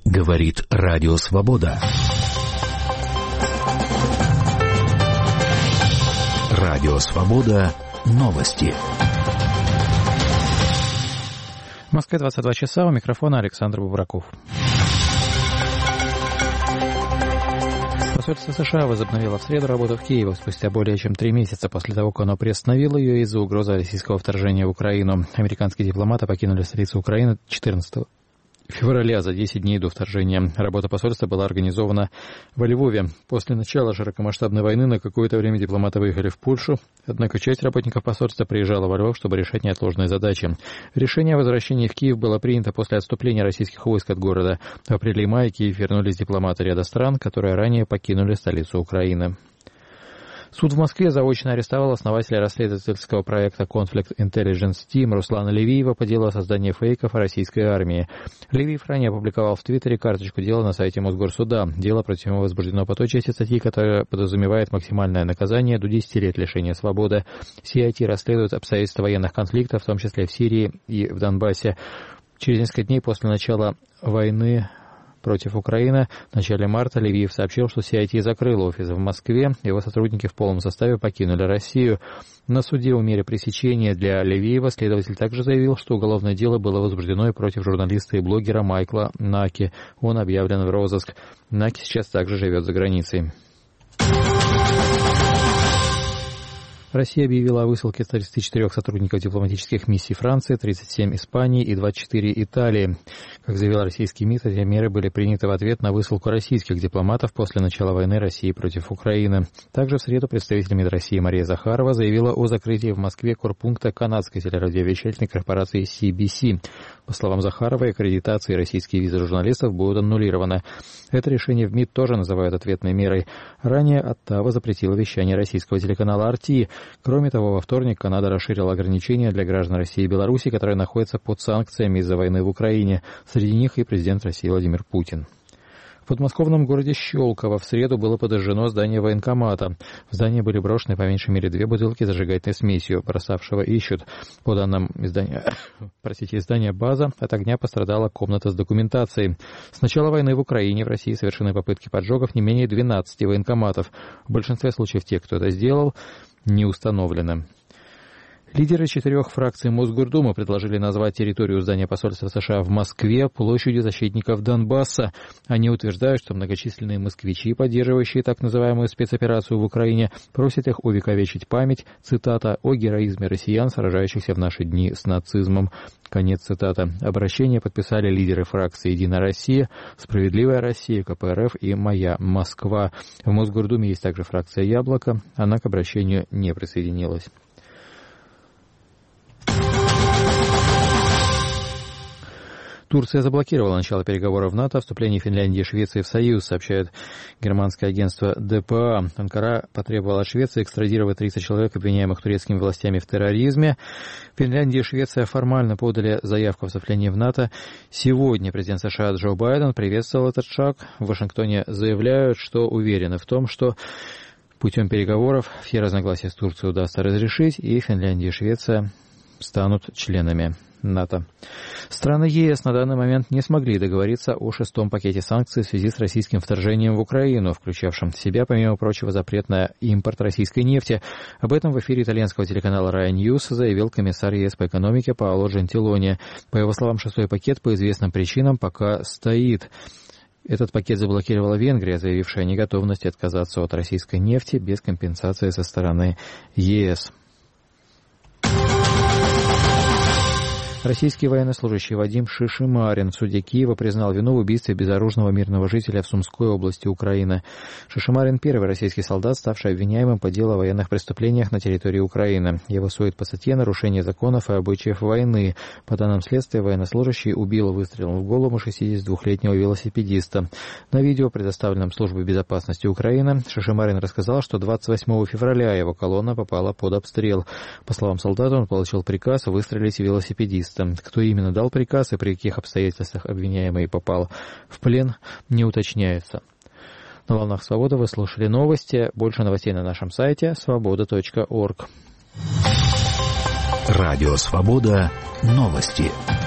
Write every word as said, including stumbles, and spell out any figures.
Говорит Радио Свобода. Радио Свобода. Новости. В Москве двадцать два часа, у микрофона Александр Бубраков. Посольство США возобновило в среду работу в Киеве спустя более чем три месяца после того, как оно приостановило ее из-за угрозы российского вторжения в Украину. Американские дипломаты покинули столицу Украины четырнадцатого февраля, за десять дней до вторжения. Работа посольства была организована во Львове. После начала широкомасштабной войны на какое-то время дипломаты выехали в Польшу, однако часть работников посольства приезжала во Львов, чтобы решать неотложные задачи. Решение о возвращении в Киев было принято после отступления российских войск от города. В апреле и мае в Киев вернулись дипломаты ряда стран, которые ранее покинули столицу Украины. Суд в Москве заочно арестовал основателя расследовательского проекта Conflict Intelligence Team Руслана Левиева по делу о создании фейков о российской армии. Левиев ранее опубликовал в Твиттере карточку дела на сайте Мосгорсуда. Дело против него возбуждено по той части статьи, которая подразумевает максимальное наказание до десяти лет лишения свободы. си ай ти расследует обстоятельства военных конфликтов, в том числе в Сирии и в Донбассе. Через несколько дней после начала войны против Украины в начале марта Левиев сообщил, что си ай ти закрыл офис в Москве. Его сотрудники в полном составе покинули Россию. На суде о мере пресечения для Левиева следователь также заявил, что уголовное дело было возбуждено и против журналиста и блогера Майкла Наки. Он объявлен в розыск. Наки сейчас также живет за границей. Россия объявила о высылке тридцати четырёх сотрудников дипломатических миссий Франции, тридцати семи Испании и двадцати четырёх Италии. Как заявил российский МИД, эти меры были приняты в ответ на высылку российских дипломатов после начала войны России против Украины. Также в среду представитель МИД России Мария Захарова заявила о закрытии в Москве корпункта канадской телерадиовещательной корпорации си би си. По словам Захаровой, аккредитации и российские визы журналистов будут аннулированы. Это решение в МИД тоже называют ответной мерой. Ранее Оттава запретила вещание российского телеканала ар ти. Кроме того, во вторник Канада расширила ограничения для граждан России и Беларуси, которые находятся под санкциями из-за войны в Украине. Среди них и президент России Владимир Путин. В подмосковном городе Щелково в среду было подожжено здание военкомата. В здании были брошены по меньшей мере две бутылки с зажигательной смесью. Бросавшего ищут. По данным издания, простите, издания «База», от огня пострадала комната с документацией. С начала войны в Украине в России совершены попытки поджогов не менее двенадцати военкоматов. В большинстве случаев те, кто это сделал, не установлены. Лидеры четырех фракций Мосгордумы предложили назвать территорию здания посольства США в Москве площадью защитников Донбасса. Они утверждают, что многочисленные москвичи, поддерживающие так называемую спецоперацию в Украине, просят их увековечить память, цитата, «о героизме россиян, сражающихся в наши дни с нацизмом». Конец цитаты. Обращение подписали лидеры фракции «Единая Россия», «Справедливая Россия», ка пэ эр эф и «Моя Москва». В Мосгордуме есть также фракция «Яблоко». Она к обращению не присоединилась. Турция заблокировала начало переговоров в НАТО о вступлении Финляндии и Швеции в Союз, сообщает германское агентство дэ пэ а. Анкара потребовала от Швеции экстрадировать тридцать человек, обвиняемых турецкими властями в терроризме. Финляндия и Швеция формально подали заявку о вступлении в НАТО. Сегодня президент США Джо Байден приветствовал этот шаг. В Вашингтоне заявляют, что уверены в том, что путем переговоров все разногласия с Турцией удастся разрешить, и Финляндия и Швеция станут членами НАТО. Страны е эс на данный момент не смогли договориться о шестом пакете санкций в связи с российским вторжением в Украину, включавшим в себя, помимо прочего, запрет на импорт российской нефти. Об этом в эфире итальянского телеканала Rai News заявил комиссар е эс по экономике Паоло Джентилони. По его словам, шестой пакет по известным причинам пока стоит. Этот пакет заблокировала Венгрия, заявившая о неготовности отказаться от российской нефти без компенсации со стороны е эс. Российский военнослужащий Вадим Шишимарин в суде Киева признал вину в убийстве безоружного мирного жителя в Сумской области Украины. Шишимарин – первый российский солдат, ставший обвиняемым по делу о военных преступлениях на территории Украины. Его судят по статье «Нарушение законов и обычаев войны». По данным следствия, военнослужащий убил выстрелом в голову шестидесятидвухлетнего велосипедиста. На видео, предоставленном Службой безопасности Украины, Шишимарин рассказал, что двадцать восьмого февраля его колонна попала под обстрел. По словам солдата, он получил приказ выстрелить в велосипедиста. Кто именно дал приказ и при каких обстоятельствах обвиняемый попал в плен, не уточняется. На волнах «Свобода» вы слушали новости. Больше новостей на нашем сайте свобода точка орг. Радио «Свобода». Новости.